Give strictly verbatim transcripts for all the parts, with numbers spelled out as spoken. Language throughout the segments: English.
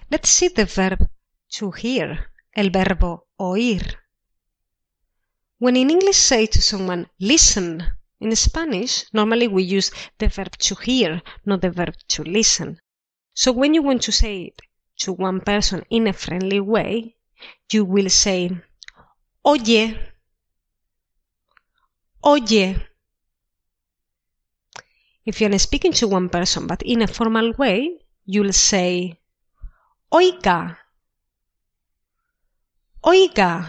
Let's see the verb to hear, el verbo oír. When in English say to someone, listen, in Spanish, normally we use the verb to hear, not the verb to listen. So when you want to say it to one person in a friendly way, you will say, oye, oye. If you're speaking to one person but in a formal way, you'll say, oiga, oiga.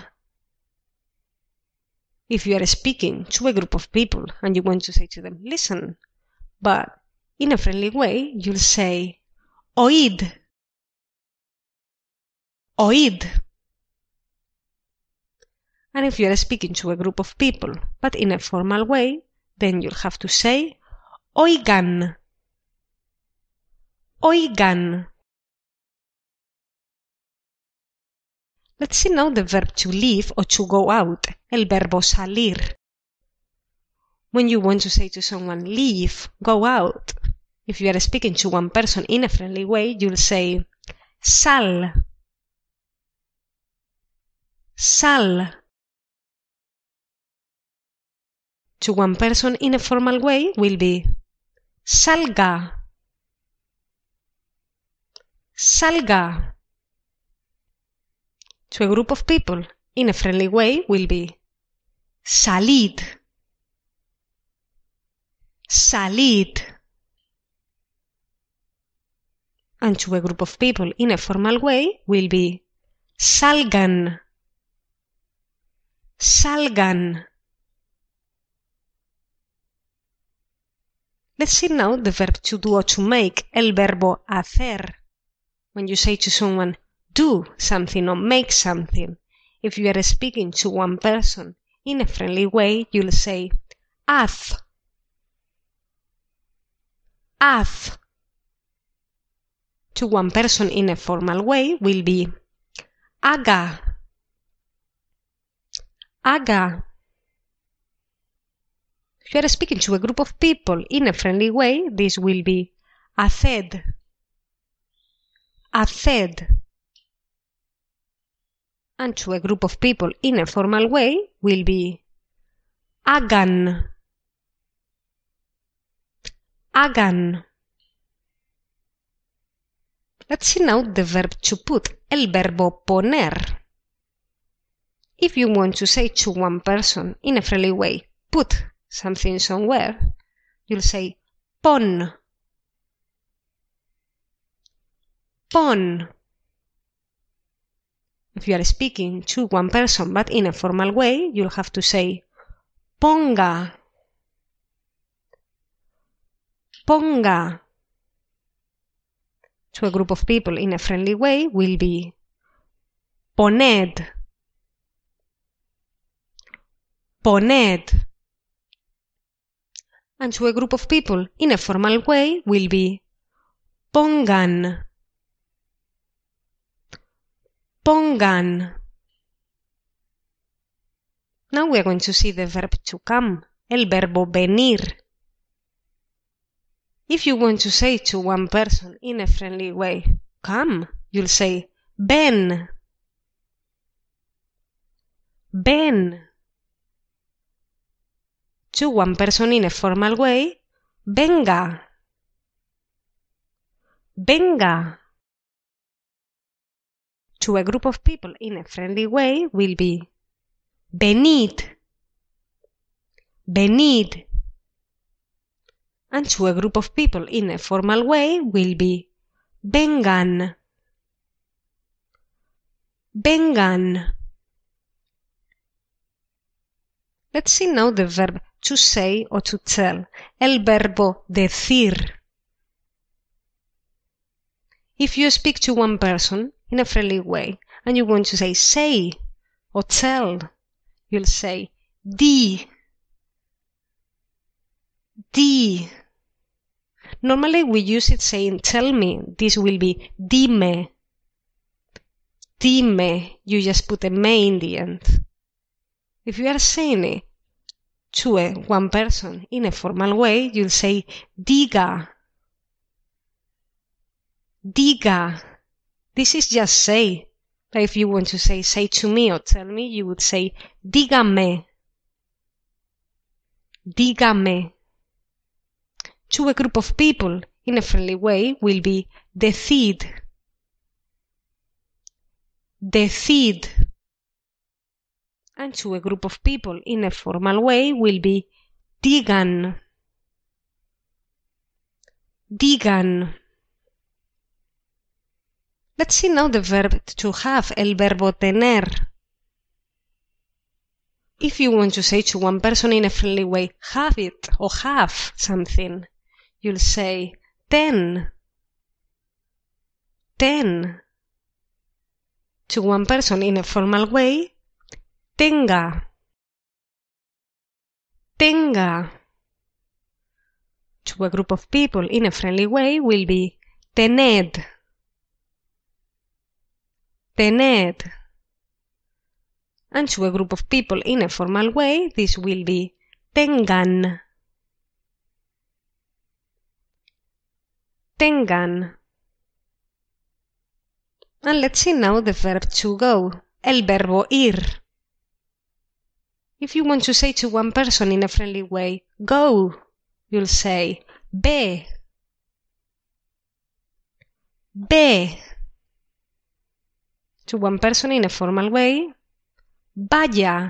If you are speaking to a group of people and you want to say to them, listen, but in a friendly way, you'll say, oíd, oíd. And if you are speaking to a group of people, but in a formal way, then you'll have to say, oigan, oigan. Let's see now the verb to leave or to go out, el verbo salir. When you want to say to someone, leave, go out, if you are speaking to one person in a friendly way, you'll say, sal, sal. To one person in a formal way will be, salga, salga. To a group of people in a friendly way will be, salid, salid. And to a group of people in a formal way will be, salgan, salgan. Let's see now the verb to do or to make, el verbo hacer. When you say to someone, do something or make something. If you are speaking to one person in a friendly way, you'll say, haz, haz. To one person in a formal way will be, haga, haga. If you are speaking to a group of people in a friendly way, this will be, haced, haced. And to a group of people in a formal way will be, hagan, hagan. Let's see now the verb to put, el verbo poner. If you want to say to one person in a friendly way, put something somewhere, you'll say, pon, pon. If you are speaking to one person but in a formal way, you'll have to say, ponga, ponga. To a group of people in a friendly way will be, poned, poned. And to a group of people in a formal way will be, pongan, pongan. Now we are going to see the verb to come, el verbo venir. If you want to say to one person in a friendly way, come, you'll say, ven, ven. To one person in a formal way, venga, venga. To a group of people in a friendly way will be, venid, venid. And to a group of people in a formal way will be, vengan, vengan. Let's see now the verb to say or to tell, el verbo decir. If you speak to one person in a friendly way and you want to say say or tell, you'll say di, di. Normally we use it saying tell me. This will be dime, dime. You just put a me in the end. If you are saying it to a one person in a formal way, you'll say diga, diga. This is just say. But if you want to say, say to me or tell me, you would say, dígame. Dígame. To a group of people in a friendly way will be decid. Decid. And to a group of people in a formal way will be digan. Digan. Let's see now the verb to have, el verbo tener. If you want to say to one person in a friendly way, have it or have something, you'll say, ten. Ten. To one person in a formal way, tenga. Tenga. To a group of people in a friendly way will be tened. Tened. And to a group of people in a formal way, this will be tengan. Tengan. And let's see now the verb to go, el verbo ir. If you want to say to one person in a friendly way, go, you'll say, ve. Ve. To one person in a formal way, vaya.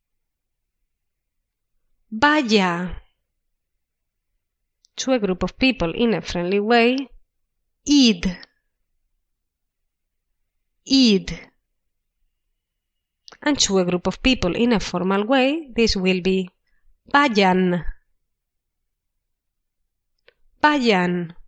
Vaya. To a group of people in a friendly way, id. Id. And to a group of people in a formal way, this will be vayan. Vayan.